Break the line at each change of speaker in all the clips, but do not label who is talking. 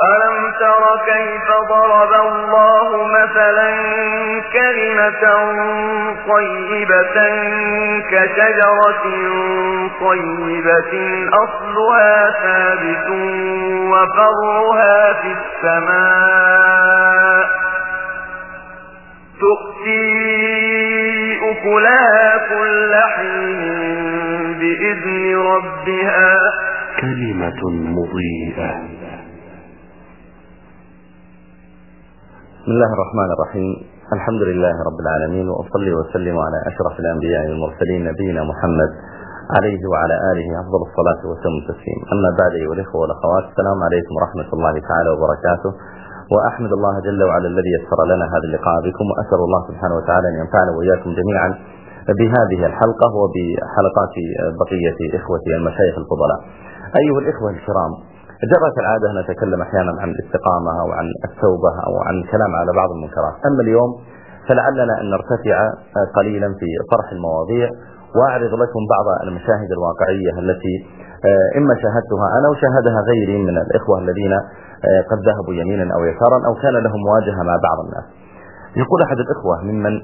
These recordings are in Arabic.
ألم تر كيف ضرب الله مثلا كلمة طيبة كشجرة طيبة أصلها ثابت وفرعها في السماء تؤتي أكلها كل حين بإذن ربها
كلمة مضيئة.
بسم الله الرحمن الرحيم. الحمد لله رب العالمين، وأصلي وسلم على أشرف الأنبياء والمرسلين نبينا محمد عليه وعلى آله أفضل الصلاة وسلم التسليم. أما بعد أيها الإخوة والأخوات، السلام عليكم ورحمة الله تعالى وبركاته. وأحمد الله جل وعلا الذي يسر لنا هذا اللقاء بكم، وأسأل الله سبحانه وتعالى أن ينفعنا وإياكم جميعا بهذه الحلقة وبحلقات بقية إخوتي المشايخ الفضلاء. أيها الإخوة الكرام، جرت العادة أن نتكلم أحيانا عن الاستقامة أو عن التوبة أو عن الكلام على بعض المنكرات، أما اليوم فلعلنا أن نرتفع قليلا في طرح المواضيع وأعرض لكم بعض المشاهد الواقعية التي إما شاهدتها أنا وشاهدها غيري من الإخوة الذين قد ذهبوا يمينا أو يسارا أو كان لهم مواجهة مع بعض الناس. يقول أحد الإخوة ممن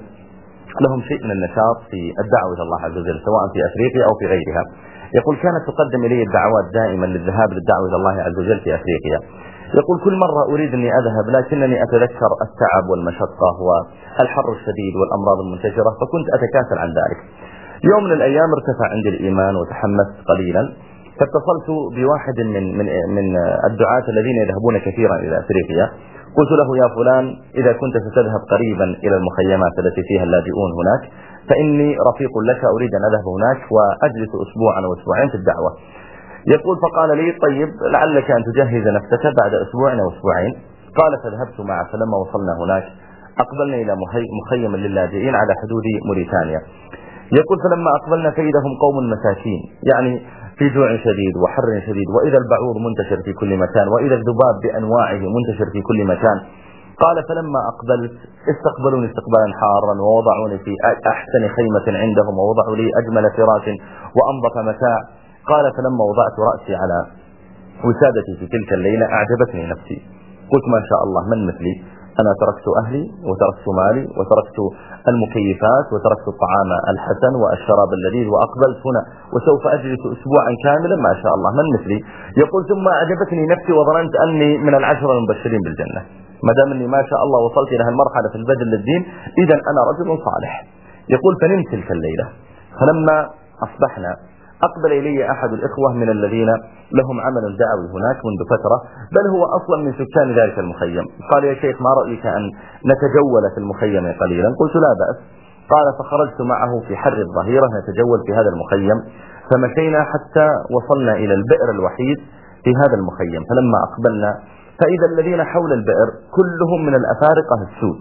لهم شيء من النشاط في الدعوة إلى الله عز وجل سواء في أفريقيا أو في غيرها، يقول كانت تقدم إلي الدعوات دائما للذهاب للدعوة إلى الله عز وجل في أفريقيا. يقول كل مرة أريد أني أذهب لكنني أتذكر التعب والمشقة والحر الشديد والأمراض المنتشرة فكنت أتكاسل عن ذلك. يوم من الأيام ارتفع عندي الإيمان وتحمست قليلا، فاتصلت بواحد من الدعاة الذين يذهبون كثيرا إلى أفريقيا. قلت له يا فلان، إذا كنت ستذهب قريبا إلى المخيمات التي فيها اللاجئون هناك فإني رفيق لك، أريد أن أذهب هناك وأجلس أسبوعا أو أسبوعين في الدعوة. يقول فقال لي طيب لعلك أن تجهز نفسك بعد أسبوع أو أسبوعين. قال فذهبت معه، فلما وصلنا هناك أقبلنا إلى مخيم للاجئين على حدود موريتانيا. يقول فلما أقبلنا فإذا هم قوم مساكين، يعني في جوع شديد وحر شديد، وإذا البعوض منتشر في كل مكان، وإذا الذباب بأنواعه منتشر في كل مكان. قال فلما أقبلت استقبلوني استقبالا حارا ووضعوني في أحسن خيمة عندهم ووضعوا لي أجمل فراش وأنظف متاع. قال فلما وضعت رأسي على وسادتي في تلك الليلة أعجبتني نفسي، قلت ما شاء الله من مثلي، أنا تركت أهلي وتركت مالي وتركت المكيفات وتركت الطعام الحسن والشراب اللذيذ وأقبلت هنا وسوف أجلس أسبوعا كاملا، ما شاء الله من مثلي. يقول ثم أعجبتني نفسي وظننت أني من العشرة المبشرين بالجنة، ما دام أني ما شاء الله وصلت إلى هالمرحلة في البذل للدين إذا أنا رجل صالح. يقول فنمت تلك الليلة، فلما أصبحنا أقبل إلي أحد الإخوة من الذين لهم عمل دعوي هناك منذ فترة، بل هو أصلا من سكان ذلك المخيم. قال يا شيخ ما رأيك أن نتجول في المخيم قليلا؟ قلت لا بأس. قال فخرجت معه في حر الظهيرة نتجول في هذا المخيم، فمشينا حتى وصلنا إلى البئر الوحيد في هذا المخيم. فلما أقبلنا فإذا الذين حول البئر كلهم من الأفارقة السود،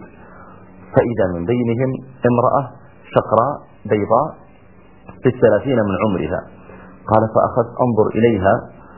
فإذا من بينهم امرأة شقراء بيضاء في 30 من عمرها. قال فأخذت أنظر إليها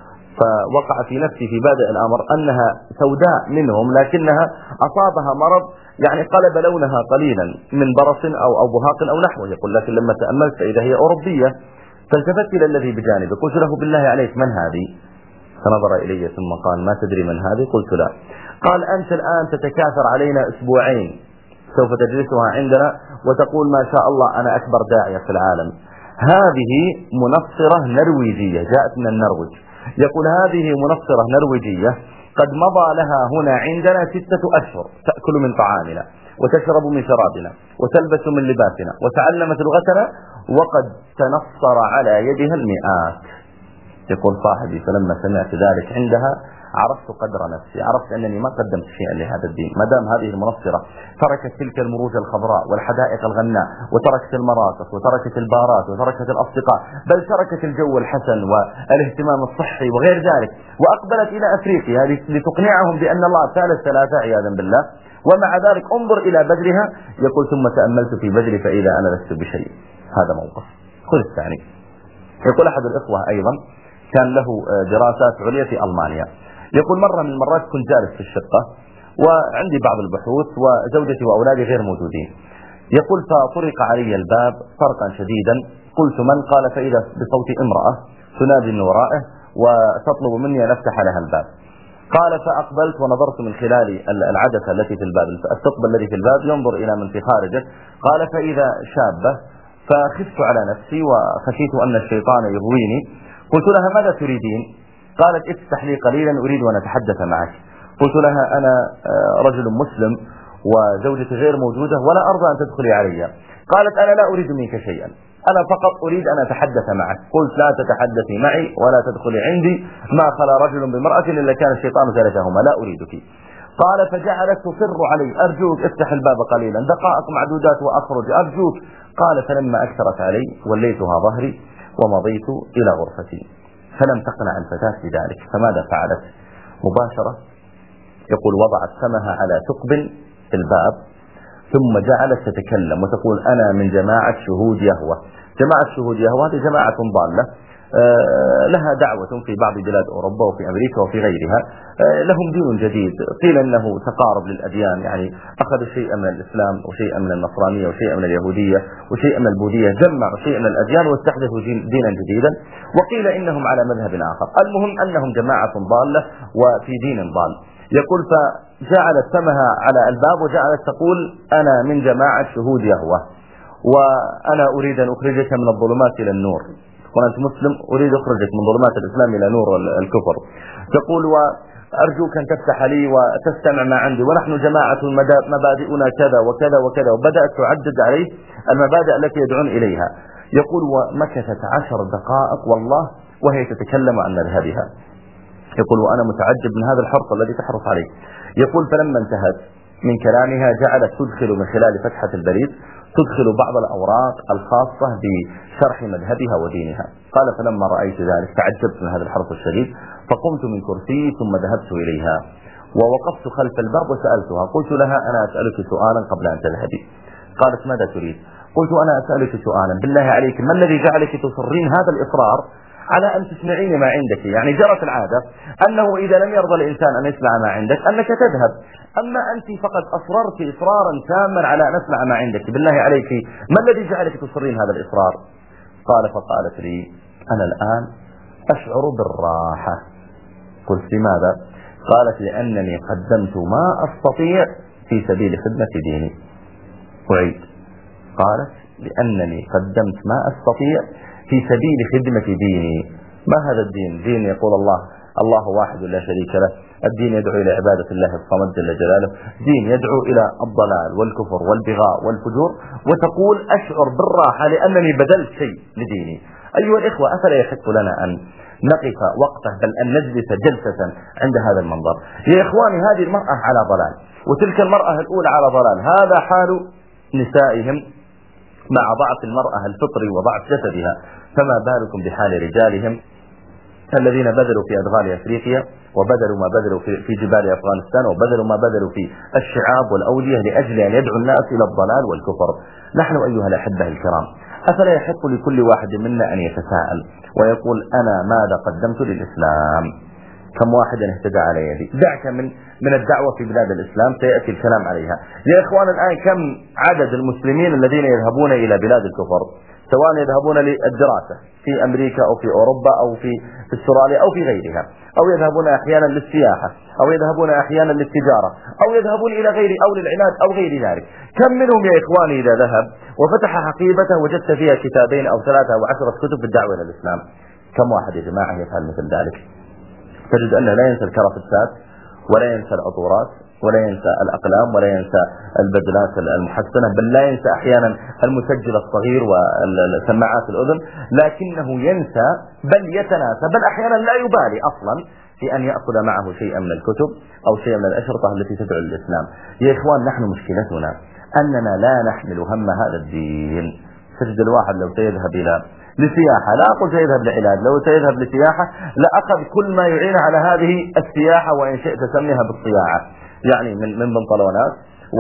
فوقع في نفسي في بادئ الأمر أنها سوداء منهم، لكنها أصابها مرض يعني قلب لونها قليلا من برص أو بهاق أو نحوه. يقول لكن لما تأملت فإذا هي أوروبية. فالتفت إلى الذي بجانبي قلت له بالله عليك من هذه؟ فنظر إلي ثم قال ما تدري من هذه؟ قلت لا. قال أنت الآن تتكاثر علينا أسبوعين سوف تجلسها عندنا وتقول ما شاء الله أنا أكبر داعية في العالم. هذه منصرة نرويجية جاءت من النرويج. يقول هذه منصرة نرويجية قد مضى لها هنا عندنا 6 أشهر، تأكل من طعامنا وتشرب من شرابنا وتلبس من لباسنا وتعلمت لغتنا وقد تنصر على يدها المئات. يقول صاحبي فلما سمعت ذلك عندها عرفت قدر نفسي، عرفت أنني ما قدمت شيئا لهذا الدين ما دام هذه المنصرة تركت تلك المروج الخضراء والحدائق الغناء وتركت المراقص وتركت البارات وتركت الأصدقاء، بل تركت الجو الحسن والاهتمام الصحي وغير ذلك، وأقبلت إلى أفريقيا لتقنعهم بأن الله ثالث ثلاثة عياذا بالله، ومع ذلك انظر إلى بذلها. يقول ثم تأملت في بذلي فإذا أنا لست بشيء. هذا موقف. خذ الثاني. يقول أحد الإخوة أيضا كان له دراسات عليا في ألمانيا. يقول مرة من المرات كنت جالس في الشقة وعندي بعض البحوث وزوجتي وأولادي غير موجودين. يقول فطرق علي الباب طرقا شديدا، قلت من؟ قال فإذا بصوت امرأة تنادي من ورائه وتطلب مني أن أفتح لها الباب. قال فأقبلت ونظرت من خلال العدسة التي في الباب، الثقب الذي في الباب ينظر إلى من في خارجه. قال فإذا شابة، فخفت على نفسي وخشيت أن الشيطان يغويني. قلت لها ماذا تريدين؟ قالت افتح لي قليلا أريد أن أتحدث معك. قلت لها أنا رجل مسلم وزوجتي غير موجودة ولا أرضى أن تدخلي علي. قالت أنا لا أريد منك شيئا، أنا فقط أريد أن أتحدث معك. قلت لا تتحدثي معي ولا تدخلي عندي، ما خلا رجل بامرأة إلا كان الشيطان ثالثهما، لا أريدك. قال فجعلت تصر علي أرجوك افتح الباب قليلا، دقائق معدودات وأخرج أرجوك. قال فلما أكثرت علي وليتها ظهري ومضيت إلى غرفتي. فلم تقنع الفتاة بذلك، فماذا فعلت؟ مباشرة يقول وضعت فمها على ثقب في الباب، ثم جعلت تتكلم وتقول أنا من جماعة شهود يهوه. جماعة شهود يهوه هذه جماعة ضالة لها دعوة في بعض بلاد أوروبا وفي أمريكا وفي غيرها، لهم دين جديد قيل أنه تقارب للأديان، يعني أخذ شيئا من الإسلام وشيئا من النصرانية وشيئا من اليهودية وشيئا من البوذية، جمعوا شيئا من الأديان واستحدثوا دينا جديدا، وقيل إنهم على مذهب آخر. المهم أنهم جماعة ضالة وفي دين ضال. يقول فجعلت فمها على الباب وجعلت تقول أنا من جماعة شهود يهوه وأنا أريد أن أخرجك من الظلمات إلى النور، وأنت مسلم أريد أخرجك من ظلمات الإسلام إلى نور الكفر. تقول وأرجوك أن تفتح لي وتستمع ما عندي، ونحن جماعة مبادئنا كذا وكذا وكذا، وبدأت تعدد عليه المبادئ التي يدعون إليها. يقول ومكثت 10 دقائق والله وهي تتكلم عن مذهبها. يقول وأنا متعجب من هذا الحرص الذي تحرص عليه. يقول فلما انتهت من كلامها جعلت تدخل من خلال فتحة البريد تدخل بعض الأوراق الخاصة بشرح مذهبها ودينها. قال فلما رأيت ذلك تعجبت من هذا الحرص الشديد، فقمت من كرسي ثم ذهبت إليها ووقفت خلف الباب وسألتها. قلت لها أنا أسألك سؤالا قبل أن تذهبي. قالت ماذا تريد؟ قلت أنا أسألك سؤالا بالله عليك ما الذي جعلك تصرين هذا الإصرار على أن تسمعين ما عندك؟ يعني جرت العادة أنه إذا لم يرضى الإنسان أن يسمع ما عندك أنك تذهب، أما أنت فقد أصررت إصرارا تاما على أن أسمع ما عندك، بالله عليك ما الذي جعلك تصرين هذا الإصرار؟ قال فقالت لي أنا الآن أشعر بالراحة. قلت لماذا؟ قالت لأنني قدمت ما أستطيع في سبيل خدمة ديني. أعيد، قالت لأنني قدمت ما أستطيع في سبيل خدمة ديني. ما هذا الدين؟ دين يقول الله واحد لا شريك له، الدين يدعو إلى عبادة الله الصمد جل جلاله، دين يدعو إلى الضلال والكفر والبغاء والفجور، وتقول أشعر بالراحة لأنني بذلت شيء لديني. أيها الإخوة أفلا يحق لنا أن نقف وقفة بل أن نجلس جلسة عند هذا المنظر؟ يا إخواني هذه المرأة على ضلال وتلك المرأة الأولى على ضلال، هذا حال نسائهم مع ضعف المرأة الفطري وضعف جسدها، فما بالكم بحال رجالهم الذين بذلوا في أدغال أفريقيا وبذلوا ما بذلوا في جبال أفغانستان وبذلوا ما بذلوا في الشعاب والأودية لأجل أن يدعوا الناس إلى الضلال والكفر. نحن أيها الأحبة الكرام أفلا يحق لكل واحد منا أن يتساءل ويقول أنا ماذا قدمت للإسلام؟ كم واحد اهتدى على يدي؟ دعك من الدعوة في بلاد الإسلام سيأتي الكلام عليها. يا إخوان الآن كم عدد المسلمين الذين يذهبون إلى بلاد الكفر، سواء يذهبون للدراسة في أمريكا أو في أوروبا أو في استراليا أو في غيرها، أو يذهبون أحيانا للسياحة أو يذهبون أحيانا للتجارة أو يذهبون إلى غير أو للعناد أو غير ذلك. كم منهم يا إخواني إذا ذهب وفتح حقيبته وجدت فيها 2 أو 3 أو 10 كتب في الدعوة إلى الإسلام؟ كم واحد يا جماعة يفعل مثل ذلك؟ تجد أنه لا ينسى الكرافتات ولا ينسى العطورات ولا ينسى الأقلام ولا ينسى البدلات المحسنة، بل لا ينسى أحيانا المسجل الصغير والسماعات الأذن، لكنه ينسى بل يتناسى بل أحيانا لا يبالي أصلا في أن يأخذ معه شيئا من الكتب أو شيئا من الأشرطة التي تدعو للإسلام. يا إخوان نحن مشكلتنا أننا لا نحمل هم هذا الدين. تجد الواحد لو سيذهب لسياحة، لا أقول سيذهب لعلاج، لو سيذهب لسياحة لأخذ كل ما يعين على هذه السياحة، وإن شئت سميها بالصياعة، يعني من بنطلونات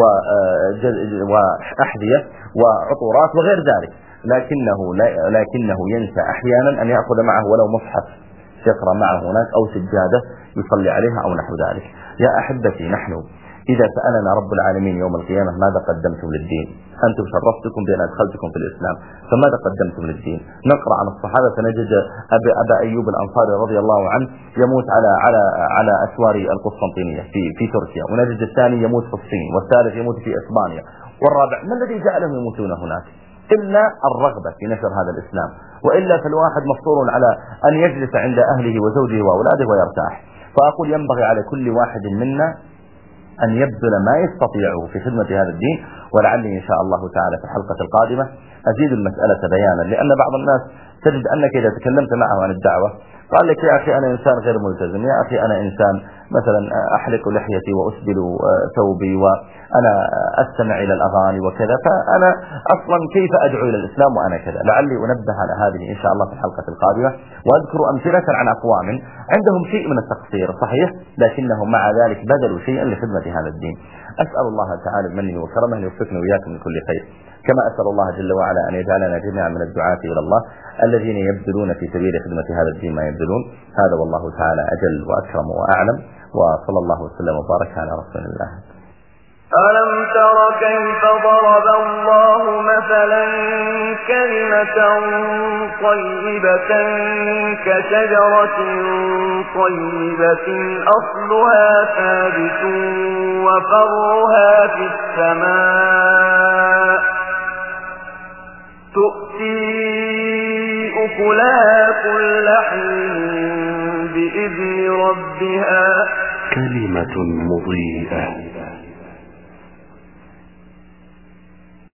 وأحذية وعطورات وغير ذلك، لكنه ينسى أحيانا أن يأخذ معه ولو مصحف يقرأ معه هناك أو سجادة يصلي عليها أو نحو ذلك. يا أحبتي نحن إذا سألنا رب العالمين يوم القيامة ماذا قدمتم للدين؟ أنتم شرفتكم بأن أدخلتكم في الإسلام، فماذا قدمتم للدين؟ نقرأ عن الصحابة فنجد أبا أيوب الأنصاري رضي الله عنه يموت على أسوار القسطنطينية في تركيا، ونجد الثاني يموت في الصين، والثالث يموت في إسبانيا، والرابع ما الذي جعلهم يموتون هناك؟ إلا الرغبة في نشر هذا الإسلام، وإلا فالواحد مفطور على أن يجلس عند أهله وزوجه وأولاده ويرتاح. فأقول ينبغي على كل واحد منا أن يبذل ما يستطيعه في خدمة هذا الدين، ولعلي إن شاء الله تعالى في الحلقة القادمة أزيد المسألة بيانا، لأن بعض الناس تجد أنك إذا تكلمت معه عن الدعوة قال لك يا أخي أنا إنسان غير ملتزم، يا أخي أنا إنسان مثلا أحلق لحيتي وأسبل ثوبي وأنا أستمع إلى الأغاني وكذا، فأنا أصلا كيف أدعو إلى الإسلام وأنا كذا. لعلي أنبه على هذه إن شاء الله في الحلقة القادمة، وأذكر أمثلة عن أقوام عندهم شيء من التقصير صحيح، لكنهم مع ذلك بذلوا شيئا لخدمة هذا الدين. أسأل الله تعالى بمنه وكرمه أن يوفقنا وإياكم لكل خير، كما أسأل الله جل وعلا أن يجعلنا جميعا من الدعاة إلى الله الذين يبذلون في سبيل خدمة هذا الدين ما يبذلون. هذا والله تعالى أجل وأكرم وأعلم، وصلى الله وسلم وبارك على رسول الله.
ألم تر كيف ضرب الله مثلا كلمة طيبة كشجرة طيبة أصلها ثابت وفرها في السماء تؤتي أكلها كل حين بإذن ربها
كلمة مضيئة